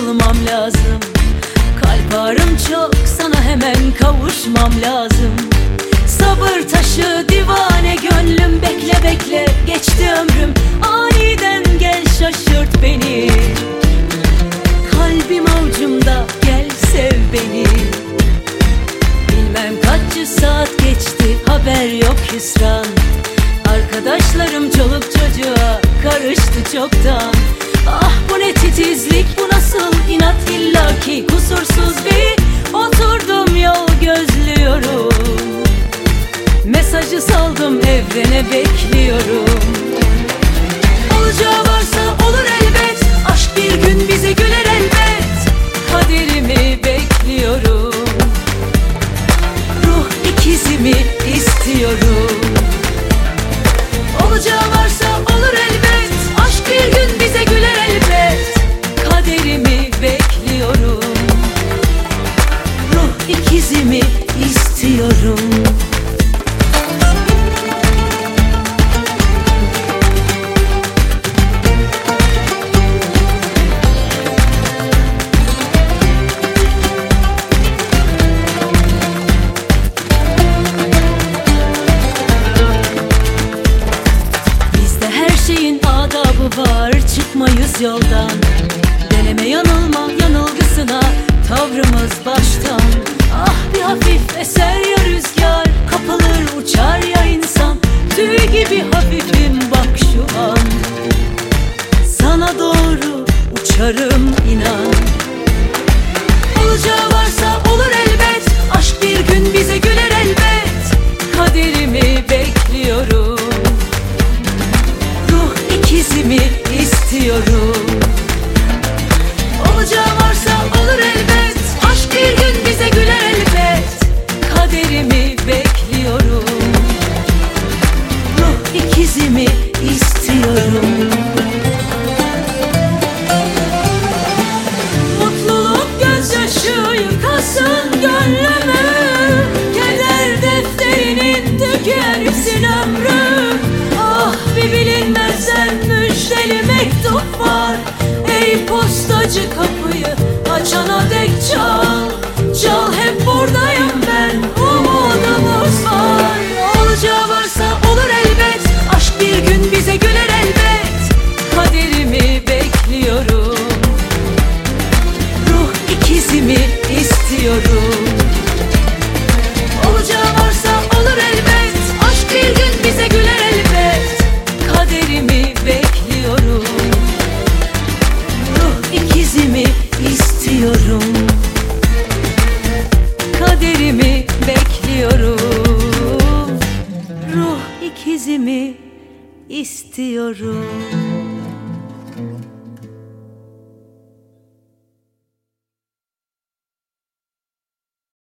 sarılmam lazım. Kalp ağrım çok, sana hemen kavuşmam lazım. Sabır taşı divane gönlüm, bekle bekle geçti ömrüm. Aniden gel şaşırt beni, kalbim avucumda, gel sev beni. Bilmem kaç saat geçti, haber yok hüsran. Arkadaşlarım çoluk çocuğa karıştı çoktan. Ah bu ne titizlik, bu nasıl inat, illaki kusursuz bir. Oturdum yol gözlüyorum, mesajı saldım evrene, bekliyorum. Olacağı varsa olur elbet, aşk bir gün bize güler elbet. Kaderimi bekliyorum, ruh ikizimi istiyorum. Olacağı varsa olur elbet, aşk bir gün bize güler elbet. Kaderimi bekliyorum, ruh ikizimi istiyorum. Var, çıkmayız yoldan. Deneme yanılma yanılgısına, tavrımız baştan. Ah bir hafif eser ya rüzgar, kapılır uçar ya insan. Tüy gibi hafifim bak şu an, sana doğru uçarım inan. Olacağı varsa olur elbet, aşk bir gün bize güler elbet. Kaderimi bekliyorum, ikizimi istiyorum. Olacağı varsa olur elbet, aşk bir gün bize güler elbet. Kaderimi bekliyorum, ruh ikizimi istiyorum. Mutluluk gözyaşı yıkasın gönlümü, keder defterinin tükensin ömrü. Ah bir bilinmezden müjdeli mektup var. Ey postacı kapıyı açana dek çal. Çal hep buradayım ben, umudumuz var. Olacağı varsa olur elbet, aşk bir gün bize güler elbet. Kaderimi bekliyorum, ruh ikizimi istiyorum. Olacağı varsa olur elbet, aşk bir gün bize güler elbet. Kaderimi bekliyorum, ruh ikizimi istiyorum. Kaderimi bekliyorum, ruh ikizimi istiyorum.